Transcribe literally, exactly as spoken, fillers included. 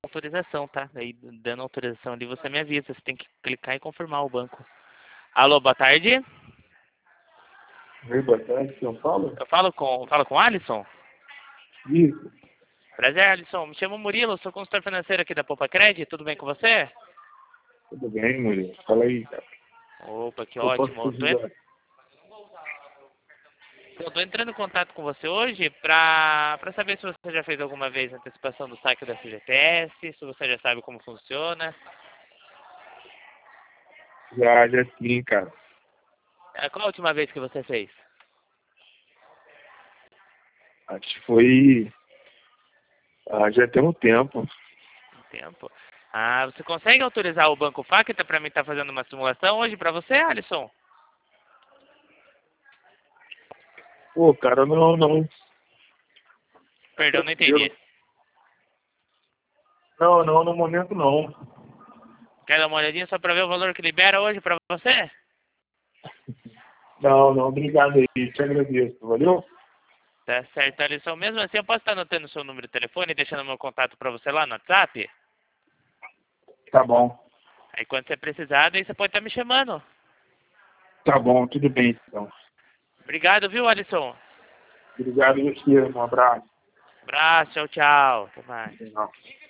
autorização, tá? Aí, dando autorização ali, você me avisa. Você tem que clicar e confirmar o banco. Alô, boa tarde. Oi, boa tarde, quem fala? Eu falo com, falo com o Alisson? Isso, Prazer, Alisson. Me chamo Murilo, sou consultor financeiro aqui da Poupa Cred. Tudo bem com você? tudo bem, Murilo? Fala aí, cara. Opa, que Eu posso te ótimo. Tô, en- ajudar? eu tô entrando em contato com você hoje pra, pra saber se você já fez alguma vez a antecipação do saque da F G T S, se você já sabe como funciona. Já, já sim, cara. É, qual a última vez que você fez? Acho que foi. Ah, já tem um tempo. Um tempo. Ah, você consegue autorizar o Banco Facta para mim estar fazendo uma simulação hoje para você, Alisson? Pô, cara, não, não. Tá Perdão, não entendi. tranquilo. Não, não, no momento não. Quer dar uma olhadinha só para ver o valor que libera hoje para você? Não, não, obrigado aí. Te agradeço, valeu? Tá certo, Alisson. Mesmo assim, eu posso estar anotando o seu número de telefone e deixando meu contato para você lá no WhatsApp? Tá bom. Aí quando você precisar, daí você pode estar me chamando. Tá bom, tudo bem, então. Obrigado, viu, Alisson? Obrigado, você. Um abraço. Abraço, tchau, tchau. Até mais. Tchau.